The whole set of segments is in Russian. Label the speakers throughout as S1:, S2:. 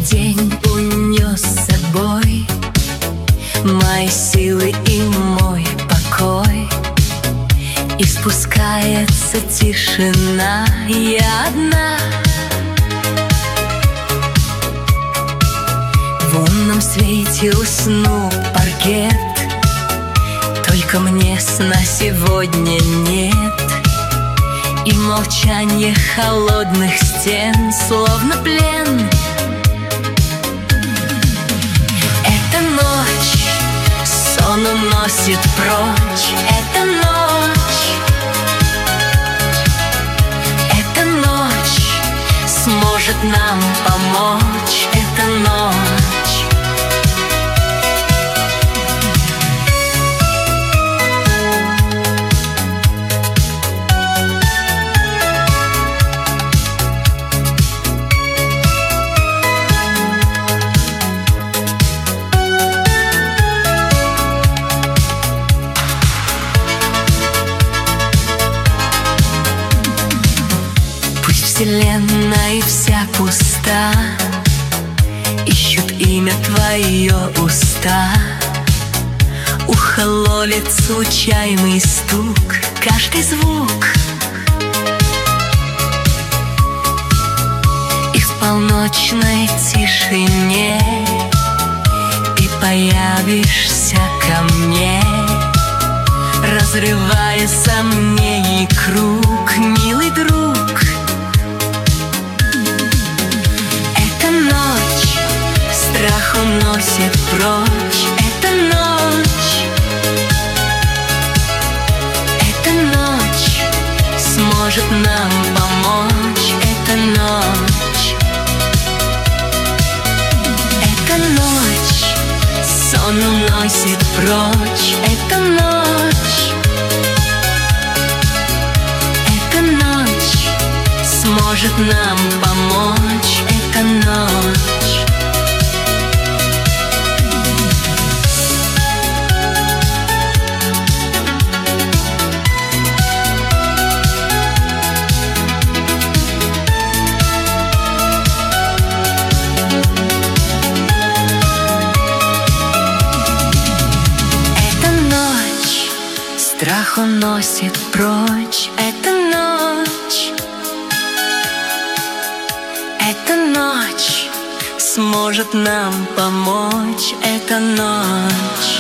S1: день унес с собой мои силы и мой покой, и спускается тишина, я одна. В лунном свете уснул паркет, только мне сна сегодня нет. И молчанье холодных стен, словно плен. Эта ночь сон уносит прочь. Эта ночь сможет нам помочь. Эта ночь. Вселенная вся пуста, ищут имя твое уста. Ухо ловит случайный стук, каждый звук. И в полночной тишине ты появишься ко мне, разрывая сомнений круг, милый друг. Страх уносит прочь. Эта ночь сможет нам помочь. Эта ночь сон уносит прочь. Эта ночь сможет нам помочь. Эта ночь. Страх уносит прочь. Эта ночь сможет нам помочь. Эта ночь.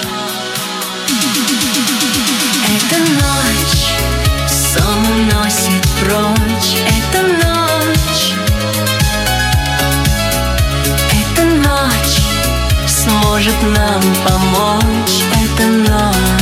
S1: Эта ночь сон уносит прочь. Эта ночь сможет нам помочь. Эта ночь.